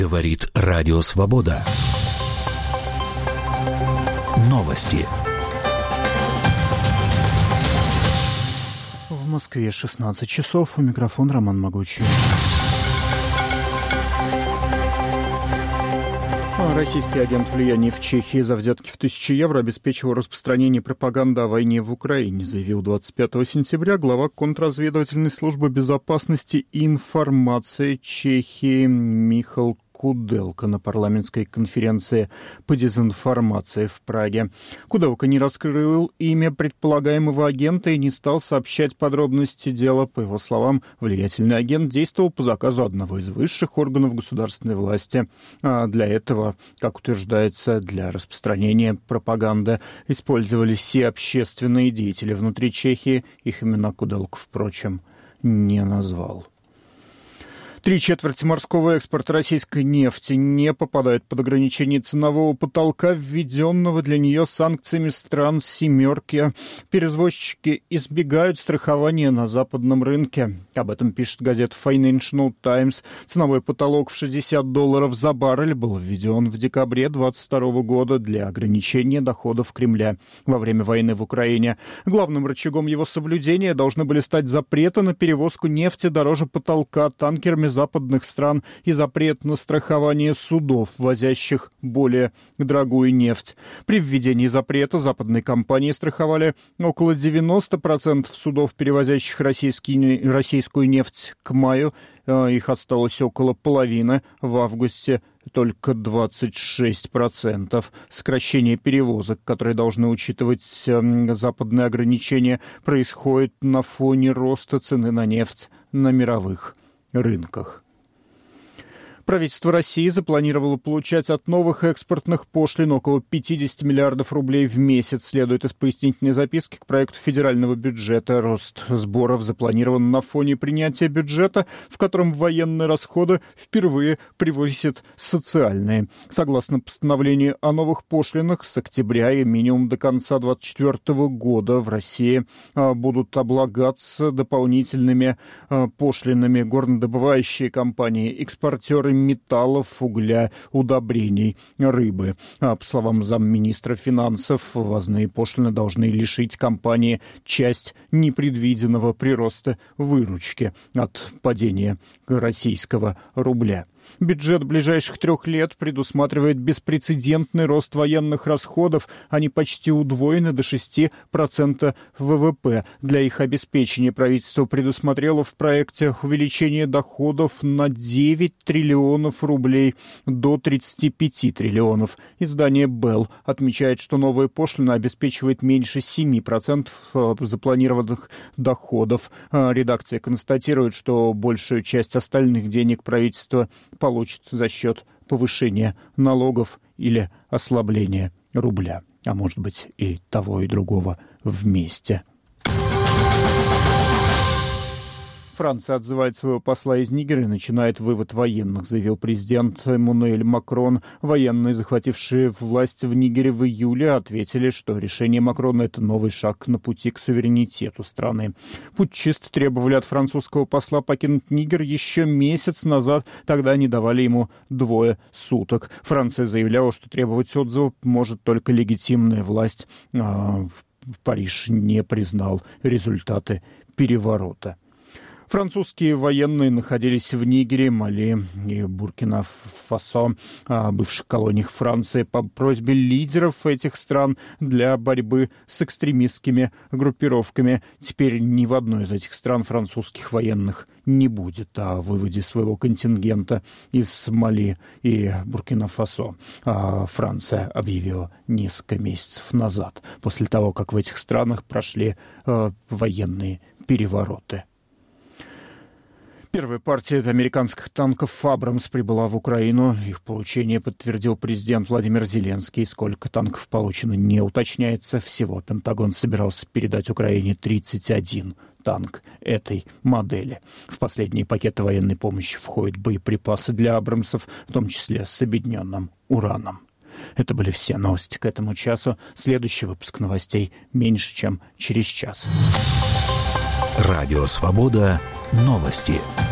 Говорит Радио Свобода. Новости. В Москве 16 часов. У микрофона Роман Могучий. Российский агент влияния в Чехии за взятки в 1000 евро обеспечивал распространение пропаганды о войне в Украине, заявил 25 сентября глава контрразведывательной службы безопасности и информации Чехии Михал Куделка на парламентской конференции по дезинформации в Праге. Куделка не раскрыл имя предполагаемого агента и не стал сообщать подробности дела. По его словам, влиятельный агент действовал по заказу одного из высших органов государственной власти. А для этого, как утверждается, для распространения пропаганды использовались все общественные деятели внутри Чехии. Их имена Куделка, впрочем, не назвал. 3/4 морского экспорта российской нефти не попадают под ограничение ценового потолка, введенного для нее санкциями стран «семерки». Перевозчики избегают страхования на западном рынке. Об этом пишет газета Financial Times. Ценовой потолок в $60 за баррель был введен в декабре 2022 года для ограничения доходов Кремля во время войны в Украине. Главным рычагом его соблюдения должны были стать запреты на перевозку нефти дороже потолка танкерами западных стран и запрет на страхование судов, возящих более дорогую нефть. При введении запрета западные компании страховали около 90% судов, перевозящих российскую нефть к маю. Их осталось около половины. В августе только 26%. Сокращение перевозок, которые должны учитывать западные ограничения, происходит на фоне роста цены на нефть на мировых рынках. Правительство России запланировало получать от новых экспортных пошлин около 50 миллиардов рублей в месяц, следует из пояснительной записки к проекту федерального бюджета. Рост сборов запланирован на фоне принятия бюджета, в котором военные расходы впервые превысят социальные. Согласно постановлению о новых пошлинах, с октября и минимум до конца 2024 года в России будут облагаться дополнительными пошлинами горнодобывающие компании, экспортеры металлов, угля, удобрений, рыбы. По словам замминистра финансов, ввозные пошлины должны лишить компании часть непредвиденного прироста выручки от падения российского рубля. Бюджет ближайших 3 лет предусматривает беспрецедентный рост военных расходов. Они почти удвоены до 6% ВВП. Для их обеспечения правительство предусмотрело в проекте увеличение доходов на 9 триллионов рублей до 35 триллионов. Издание Bell отмечает, что новая пошлина обеспечивает меньше 7% запланированных доходов. Редакция констатирует, что большую часть остальных денег правительство получит за счет повышения налогов или ослабления рубля. А может быть и того, и другого вместе. Франция отзывает своего посла из Нигера и начинает вывод военных, заявил президент Эммануэль Макрон. Военные, захватившие власть в Нигере в июле, ответили, что решение Макрона – это новый шаг на пути к суверенитету страны. Путчисты требовали от французского посла покинуть Нигер еще месяц назад, тогда они давали ему 2 суток. Франция заявляла, что требовать отзыва может только легитимная власть. Париж не признал результаты переворота. Французские военные находились в Нигере, Мали и Буркина-Фасо, бывших колониях Франции, по просьбе лидеров этих стран для борьбы с экстремистскими группировками. Теперь ни в одной из этих стран французских военных не будет. О выводе своего контингента из Мали и Буркина-Фасо Франция объявила несколько месяцев назад, после того, как в этих странах прошли военные перевороты. Первая партия американских танков «Абрамс» прибыла в Украину. Их получение подтвердил президент Владимир Зеленский. Сколько танков получено, не уточняется. Всего Пентагон собирался передать Украине 31 танк этой модели. В последние пакеты военной помощи входят боеприпасы для «Абрамсов», в том числе с объединенным ураном. Это были все новости к этому часу. Следующий выпуск новостей меньше, чем через час. Радио «Свобода». Новости.